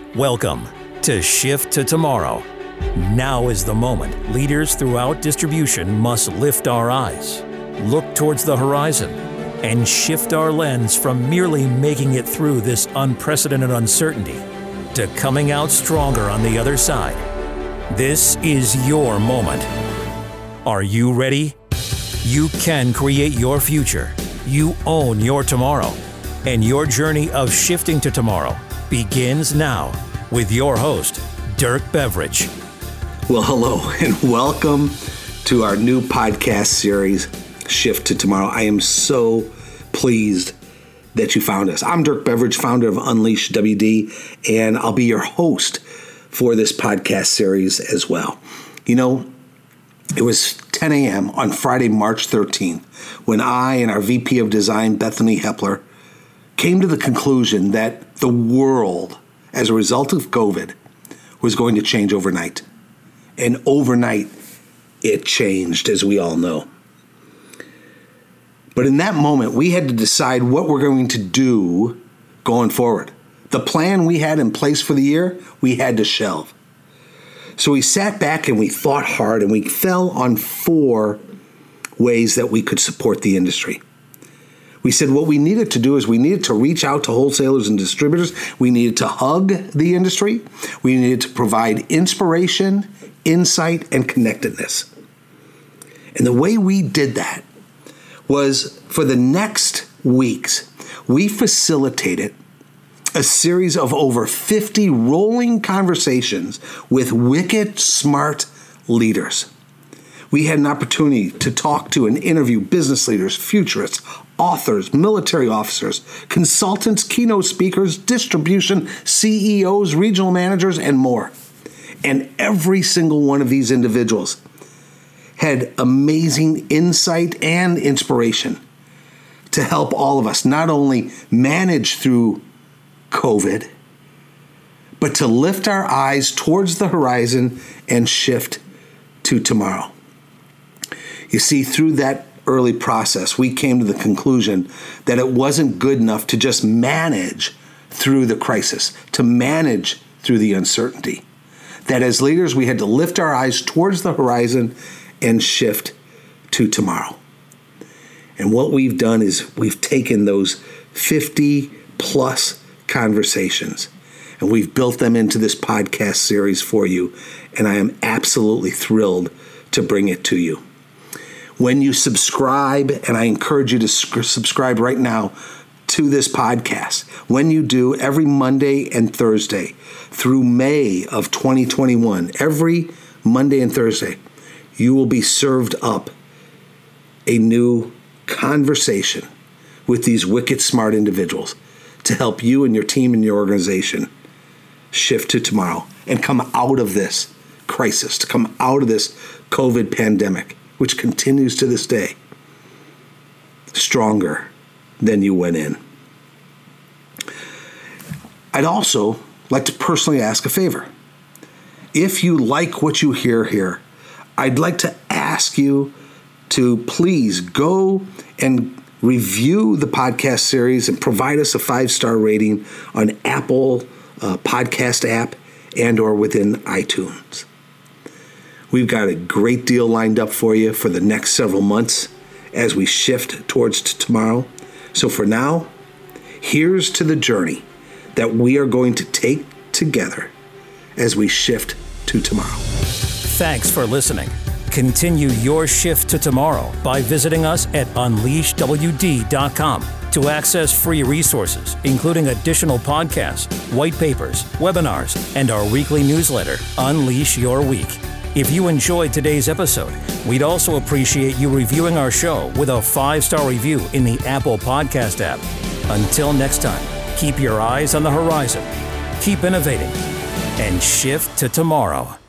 Welcome to Shift to Tomorrow. Now is the moment leaders throughout distribution must lift our eyes, look towards the horizon, and shift our lens from merely making it through this unprecedented uncertainty to coming out stronger on the other side. This is your moment. Are you ready? You can create your future. You own your tomorrow. And your journey of shifting to tomorrow begins now with your host, Dirk Beveridge. Well, hello and welcome to our new podcast series, Shift to Tomorrow. I am so pleased that you found us. I'm Dirk Beveridge, founder of Unleash WD, and I'll be your host for this podcast series as well. You know, it was 10 a.m. on Friday, March 13th, when I and our VP of Design, Bethany Hepler, came to the conclusion that the world, as a result of COVID, was going to change overnight. And overnight, it changed, as we all know. But in that moment, we had to decide what we're going to do going forward. The plan we had in place for the year, we had to shelve. So we sat back and we thought hard, and we fell on 4 ways that we could support the industry. We said what we needed to do is we needed to reach out to wholesalers and distributors. We needed to hug the industry. We needed to provide inspiration, insight, and connectedness. And the way we did that was for the next weeks, we facilitated a series of over 50 rolling conversations with wicked smart leaders. We had an opportunity to talk to and interview business leaders, futurists, authors, military officers, consultants, keynote speakers, distribution, CEOs, regional managers, and more. And every single one of these individuals had amazing insight and inspiration to help all of us not only manage through COVID, but to lift our eyes towards the horizon and shift to tomorrow. You see, through that early process, we came to the conclusion that it wasn't good enough to just manage through the crisis, to manage through the uncertainty. That as leaders, we had to lift our eyes towards the horizon and shift to tomorrow. And what we've done is we've taken those 50 plus conversations and we've built them into this podcast series for you. And I am absolutely thrilled to bring it to you. When you subscribe, and I encourage you to subscribe right now to this podcast, when you do, every Monday and Thursday through May of 2021, every Monday and Thursday, you will be served up a new conversation with these wicked smart individuals to help you and your team and your organization shift to tomorrow and come out of this crisis, to come out of this COVID pandemic, which continues to this day, stronger than you went in. I'd also like to personally ask a favor. If you like what you hear here, I'd like to ask you to please go and review the podcast series and provide us a 5-star rating on Apple podcast app and or within iTunes. We've got a great deal lined up for you for the next several months as we shift towards tomorrow. So for now, here's to the journey that we are going to take together as we shift to tomorrow. Thanks for listening. Continue your shift to tomorrow by visiting us at unleashwd.com to access free resources, including additional podcasts, white papers, webinars, and our weekly newsletter, Unleash Your Week. If you enjoyed today's episode, we'd also appreciate you reviewing our show with a 5-star review in the Apple Podcast app. Until next time, keep your eyes on the horizon, keep innovating, and shift to tomorrow.